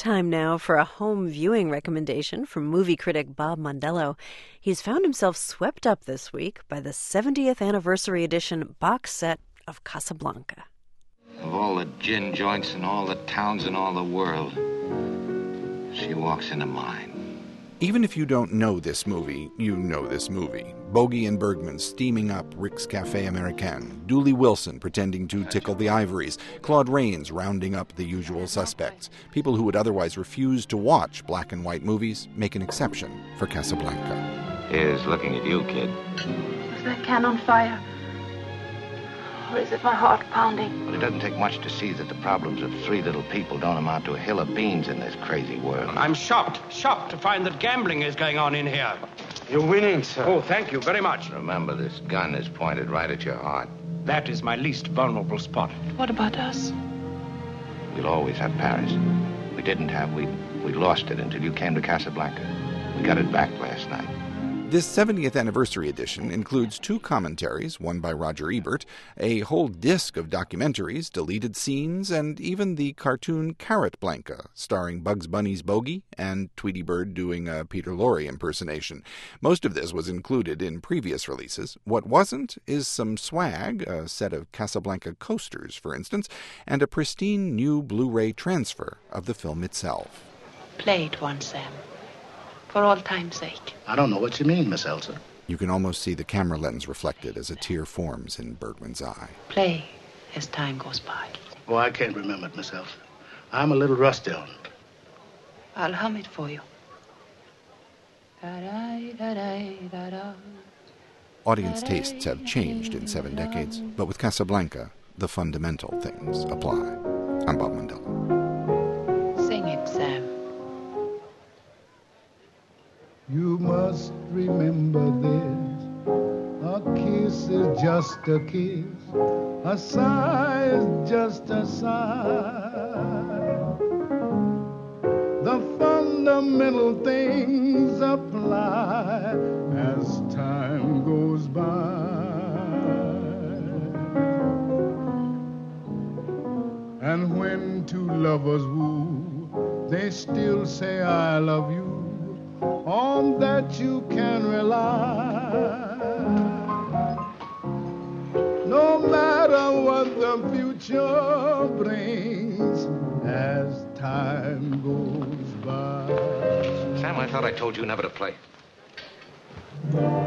Time now for a home viewing recommendation from movie critic Bob Mondello. He's found himself swept up this week by the 70th anniversary edition box set of Casablanca. Of all the gin joints in all the towns in all the world, she walks into mine. Even if you don't know this movie, you know this movie. Bogey and Bergman steaming up Rick's Café Americain, Dooley Wilson pretending to tickle the ivories, Claude Rains rounding up the usual suspects. People who would otherwise refuse to watch black and white movies make an exception for Casablanca. Here's looking at you, kid. Is that can on fire? Or is it my heart pounding? But it doesn't take much to see that the problems of three little people don't amount to a hill of beans in this crazy world. I'm shocked to find that gambling is going on in here. You're winning, sir. Oh, thank you very much. Remember, this gun is pointed right at your heart. That is my least vulnerable spot. What about us? We'll always have Paris. We didn't have, we lost it until you came to Casablanca. We got it back last night. This 70th anniversary edition includes 2 commentaries, one by Roger Ebert, a whole disc of documentaries, deleted scenes, and even the cartoon Carrot Blanca, starring Bugs Bunny's Bogey and Tweety Bird doing a Peter Lorre impersonation. Most of this was included in previous releases. What wasn't is some swag, a set of Casablanca coasters, for instance, and a pristine new Blu-ray transfer of the film itself. Play it once, Sam. For all time's sake. I don't know what you mean, Miss Elsa. You can almost see the camera lens reflected as a tear forms in Bergman's eye. Play as time goes by. Oh, I can't remember it, Miss Elsa. I'm a little rusty on it. I'll hum it for you. Da-da-da-da-da-da. Audience tastes have changed in 7 decades, but with Casablanca, the fundamental things apply. I'm Bob Mondello. Sing it, Sam. You must remember this, a kiss is just a kiss, a sigh is just a sigh. The fundamental things apply as time goes by. And when 2 lovers woo, they still say I love you. On that you can rely. No matter what the future brings as time goes by. Sam, I thought I told you never to play.